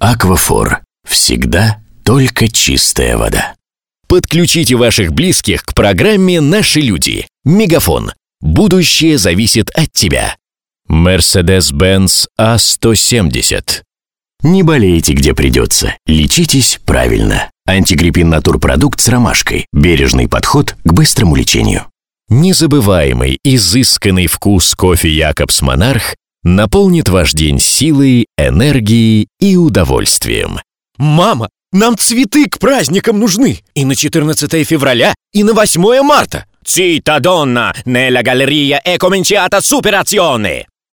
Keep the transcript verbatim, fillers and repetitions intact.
Аквафор. Всегда только чистая вода. Подключите ваших близких к программе «Наши люди». Мегафон. Будущее зависит от тебя. Мерседес-Бенц А сто семьдесят. Не болейте, где придется. Лечитесь правильно. Антигриппин Натурпродукт с ромашкой. Бережный подход к быстрому лечению. Незабываемый, изысканный вкус кофе «Якобс Монарх» наполнит ваш день силой, энергией и удовольствием. Мама, нам цветы к праздникам нужны. И на четырнадцатое февраля, и на восьмое марта. Zitta donna, nella galleria è cominciata superazione.